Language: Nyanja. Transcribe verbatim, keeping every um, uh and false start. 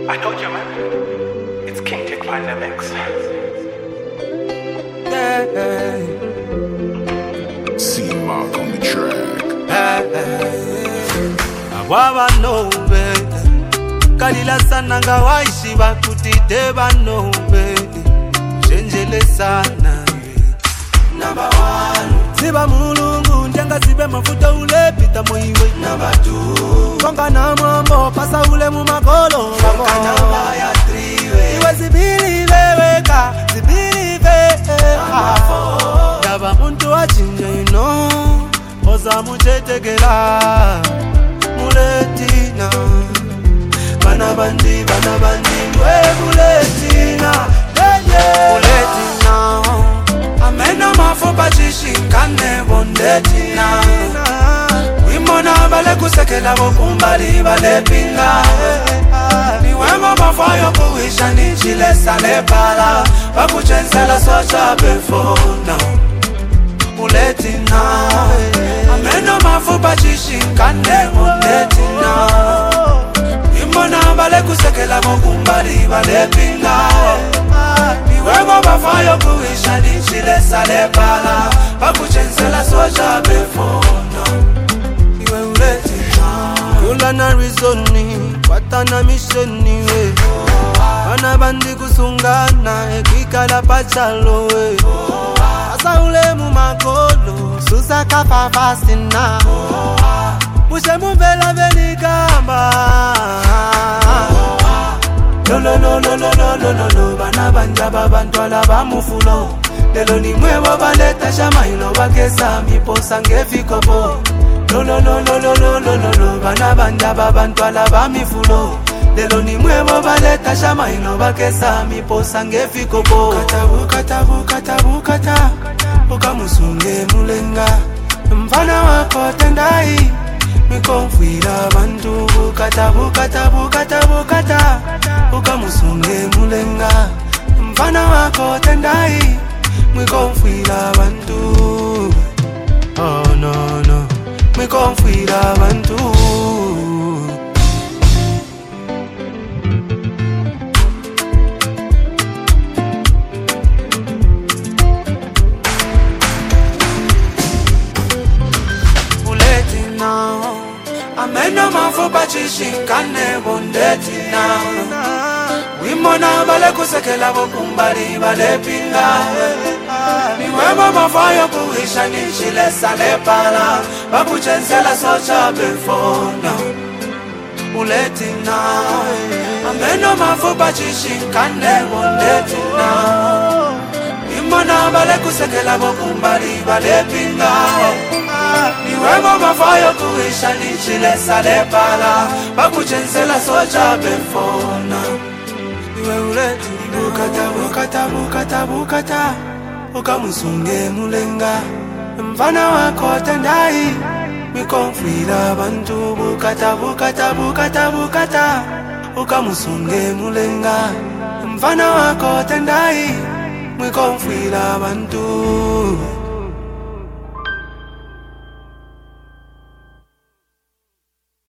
I told you, man. It's King Tick by the mix. Yeah. C Mark on the track. Awawa no baby. Kalila sana ngawaishi bakutite bano baby. Chenjele sana. Number one. Siba mulungu njenga sibe mafuta ule pita moiwe. Number two. Konga na mambo pasa ule mu makolo. Konga na baya three way. Iwe zibili weweka, zibili we. Number four. Yaba muntu wa chinje you know. Oza muchetegela. Muletina. Bana bandi, bana bandi, mwe muletina. Yeah, yeah. Muletina. Amena mafupa jishikane bondetina. Wimona bale kusekela bokumbali bale pinga. Niwema mafayo kuhisha nichile sale pala. Bakuchenzela socha befona. Muletina. Amena mafupa jishikane bondetina. Wimona bale kusekela bokumbali bale pinga. Niwema mafayo kuhisha nichile sale pala. Bakuchenzela socha befona. Iwe uletina. Kula na rizoni, wata na misheni we. Wana bandi kusungana, ekwikala pachalo we. Asa ule mu makolo, susa kapa fasina. Mushe muvela velikamba. Lo lo lo lo lo lo lo lo lo. Bana banja babantwala bamufulo. Lelo ni mwewa baleta shama ilo bakesa miposa ngefikopo. Lo lo lo lo lo lo lo lo lo. Bana banja babantwala bamifulo. Lelo ni mwewa baleta shama ilo bakesa miposa ngefikopo. Katabu katabu katabu kata. Uka musunge mulenga. Mfana wako tendai. Mikonfuira bantu. Katabu katabu katabu kata. Uka musunge mulenga. Mfana wako tendai. Mikonfuira bantu. Oh no no. Mikonfuira bantu. Uletina. Amena mafupa chishikane bondetina. Wimona bale kusekela bokumbali bale pinga. Niwema mafayo kuhisha nichile sale pala. Bakuchenzela socha befona. Uletina. Amena mafupa chishikane bondetina. Wimona bale kusekela bokumbali bale pinga. Niwema mafayo kuhisha nichile sale pala. Bakuchenzela socha befona. Iwe uleti bukata bukata bukata bukata. Uka musunge mulenga. Mfana wako tendai. Mikonfuira bantu. Bukata bukata bukata bukata. Uka musunge mulenga. Mfana wako tendai. Mikonfuira bantu.